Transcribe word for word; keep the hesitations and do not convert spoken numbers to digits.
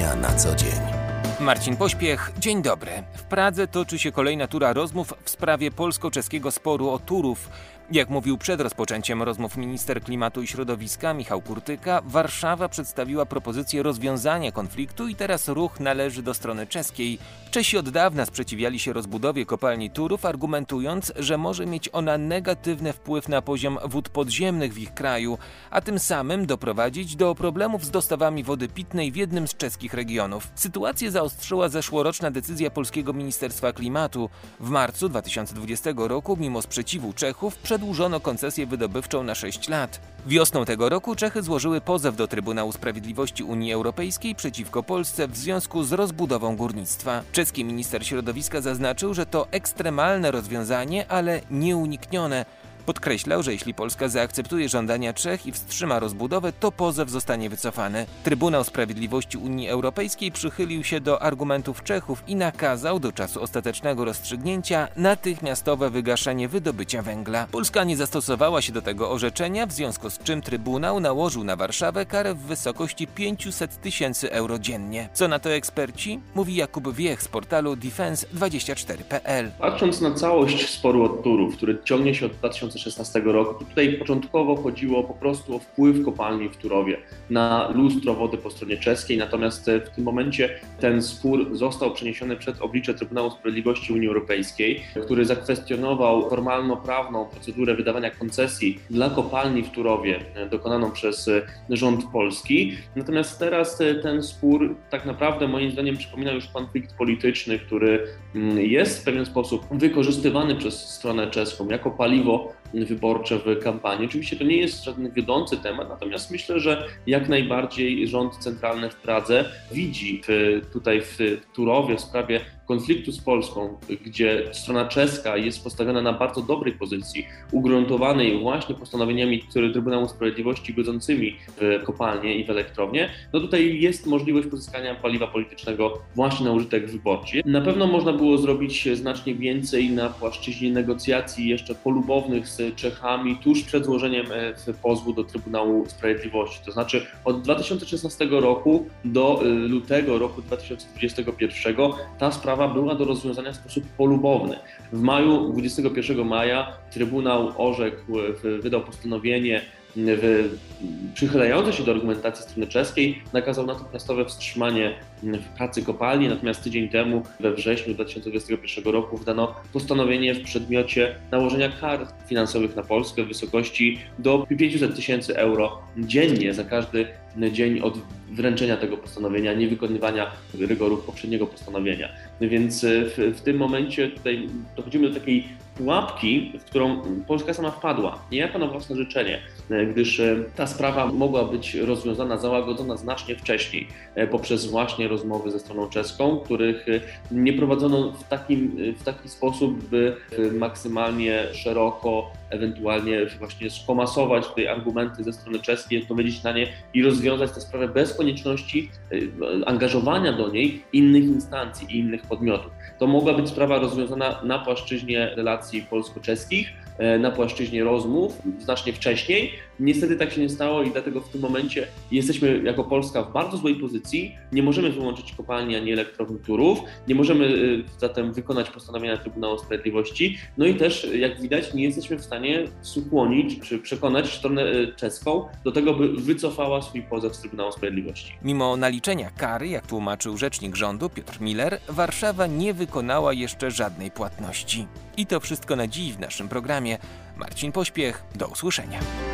Polska na co dzień. Marcin Pośpiech, dzień dobry. W Pradze toczy się kolejna tura rozmów w sprawie polsko-czeskiego sporu o Turów. Jak mówił przed rozpoczęciem rozmów minister klimatu i środowiska Michał Kurtyka, Warszawa przedstawiła propozycję rozwiązania konfliktu i teraz ruch należy do strony czeskiej. Czesi od dawna sprzeciwiali się rozbudowie kopalni Turów, argumentując, że może mieć ona negatywny wpływ na poziom wód podziemnych w ich kraju, a tym samym doprowadzić do problemów z dostawami wody pitnej w jednym z czeskich regionów. Sytuację zaostrzyła zeszłoroczna decyzja polskiego Ministerstwa Klimatu. W marcu dwa tysiące dwudziestego roku, mimo sprzeciwu Czechów, przedłużono koncesję wydobywczą na sześć lat. Wiosną tego roku Czechy złożyły pozew do Trybunału Sprawiedliwości Unii Europejskiej przeciwko Polsce w związku z rozbudową górnictwa. Czeski minister środowiska zaznaczył, że to ekstremalne rozwiązanie, ale nieuniknione. Podkreślał, że jeśli Polska zaakceptuje żądania Czech i wstrzyma rozbudowę, to pozew zostanie wycofany. Trybunał Sprawiedliwości Unii Europejskiej przychylił się do argumentów Czechów i nakazał do czasu ostatecznego rozstrzygnięcia natychmiastowe wygaszenie wydobycia węgla. Polska nie zastosowała się do tego orzeczenia, w związku z czym Trybunał nałożył na Warszawę karę w wysokości pięćset tysięcy euro dziennie. Co na to eksperci? Mówi Jakub Wiech z portalu defense dwadzieścia cztery kropka p l. Patrząc na całość sporu od Turów, który ciągnie się od dwa tysiące szesnastego roku, tutaj początkowo chodziło po prostu o wpływ kopalni w Turowie na lustro wody po stronie czeskiej, natomiast w tym momencie ten spór został przeniesiony przed oblicze Trybunału Sprawiedliwości Unii Europejskiej, który zakwestionował formalno-prawną procedurę wydawania koncesji dla kopalni w Turowie dokonaną przez rząd polski. Natomiast teraz ten spór tak naprawdę moim zdaniem przypomina już konflikt polityczny, który jest w pewien sposób wykorzystywany przez stronę czeską jako paliwo wyborcze w kampanii. Oczywiście to nie jest żaden wiodący temat, natomiast myślę, że jak najbardziej rząd centralny w Pradze widzi w, tutaj w Turowie w sprawie konfliktu z Polską, gdzie strona czeska jest postawiona na bardzo dobrej pozycji, ugruntowanej właśnie postanowieniami Trybunału Sprawiedliwości godzącymi w kopalnie i w elektrownię, no tutaj jest możliwość pozyskania paliwa politycznego właśnie na użytek wyborczy. Na pewno można było zrobić znacznie więcej na płaszczyźnie negocjacji jeszcze polubownych z Czechami tuż przed złożeniem pozwu do Trybunału Sprawiedliwości. To znaczy od dwa tysiące szesnastego roku do lutego roku dwa tysiące dwudziestego pierwszego ta sprawa była do rozwiązania w sposób polubowny. W maju, dwudziestego pierwszego maja Trybunał orzekł, wydał postanowienie w, przychylające się do argumentacji strony czeskiej, nakazał natychmiastowe wstrzymanie pracy kopalni, natomiast tydzień temu, we wrześniu dwa tysiące dwudziestego pierwszego roku, wydano postanowienie w przedmiocie nałożenia kar finansowych na Polskę w wysokości do pięćset tysięcy euro dziennie za każdy dzień od wręczenia tego postanowienia, niewykonywania rygorów poprzedniego postanowienia. Więc w, w tym momencie tutaj dochodzimy do takiej pułapki, w którą Polska sama wpadła, niejako na własne życzenie, gdyż ta sprawa mogła być rozwiązana, załagodzona znacznie wcześniej poprzez właśnie rozmowy ze stroną czeską, których nie prowadzono w, takim, w taki sposób, by maksymalnie szeroko, ewentualnie właśnie skomasować tutaj argumenty ze strony czeskiej, odpowiedzieć na nie i rozwiązać tę sprawę bez konieczności angażowania do niej innych instancji i innych podmiotów. To mogła być sprawa rozwiązana na płaszczyźnie relacji polsko-czeskich, na płaszczyźnie rozmów znacznie wcześniej. Niestety tak się nie stało i dlatego w tym momencie jesteśmy jako Polska w bardzo złej pozycji. Nie możemy wyłączyć kopalni ani elektrowni Turów, nie możemy zatem wykonać postanowienia Trybunału Sprawiedliwości. No i też, jak widać, nie jesteśmy w stanie skłonić czy przekonać stronę czeską do tego, by wycofała swój pozew z Trybunału Sprawiedliwości. Mimo naliczenia kary, jak tłumaczył rzecznik rządu Piotr Miller, Warszawa nie wykonała jeszcze żadnej płatności. I to wszystko na dziś w naszym programie. Marcin Pośpiech, do usłyszenia.